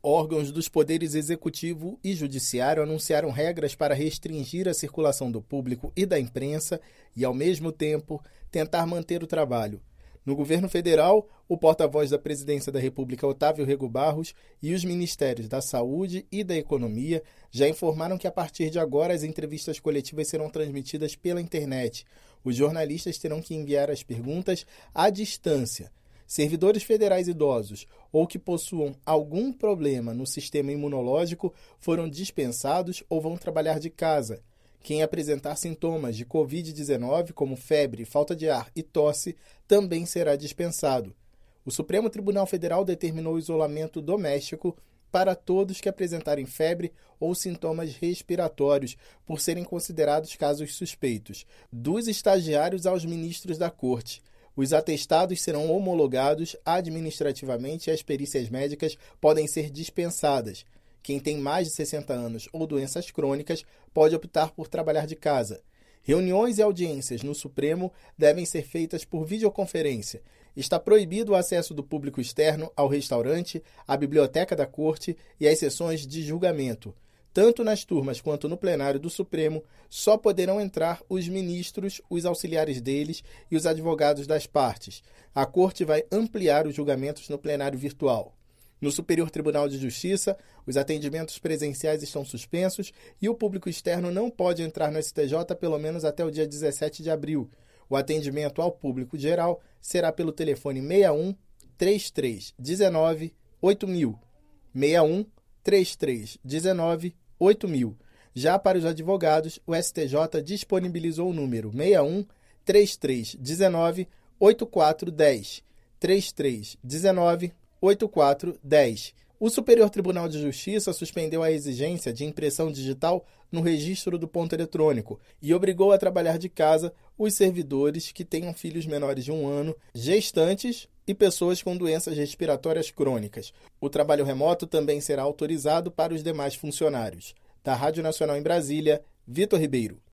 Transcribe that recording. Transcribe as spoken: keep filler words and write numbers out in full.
Órgãos dos poderes executivo e judiciário anunciaram regras para restringir a circulação do público e da imprensa e, ao mesmo tempo, tentar manter o trabalho. No governo federal, o porta-voz da Presidência da República, Otávio Rego Barros, e os ministérios da Saúde e da Economia já informaram que, a partir de agora, as entrevistas coletivas serão transmitidas pela internet. Os jornalistas terão que enviar as perguntas à distância. Servidores federais idosos ou que possuam algum problema no sistema imunológico foram dispensados ou vão trabalhar de casa. Quem apresentar sintomas de covid dezenove, como febre, falta de ar e tosse, também será dispensado. O Supremo Tribunal Federal determinou o isolamento doméstico para todos que apresentarem febre ou sintomas respiratórios, por serem considerados casos suspeitos, dos estagiários aos ministros da Corte. Os atestados serão homologados administrativamente e as perícias médicas podem ser dispensadas. Quem tem mais de sessenta anos ou doenças crônicas pode optar por trabalhar de casa. Reuniões e audiências no Supremo devem ser feitas por videoconferência. Está proibido o acesso do público externo ao restaurante, à biblioteca da Corte e às sessões de julgamento. Tanto nas turmas quanto no plenário do Supremo, só poderão entrar os ministros, os auxiliares deles e os advogados das partes. A Corte vai ampliar os julgamentos no plenário virtual. No Superior Tribunal de Justiça, os atendimentos presenciais estão suspensos e o público externo não pode entrar no S T J pelo menos até o dia dezessete de abril. O atendimento ao público geral será pelo telefone seis um, três três um nove, oito mil. seis um, três três um nove, oito mil. Já para os advogados, o S T J disponibilizou o número seis um, três três um nove, oito quatro um zero. três três um nove, oito quatro um zero. O Superior Tribunal de Justiça suspendeu a exigência de impressão digital no registro do ponto eletrônico e obrigou a trabalhar de casa os servidores que tenham filhos menores de um ano, gestantes e pessoas com doenças respiratórias crônicas. O trabalho remoto também será autorizado para os demais funcionários. Da Rádio Nacional em Brasília, Vitor Ribeiro.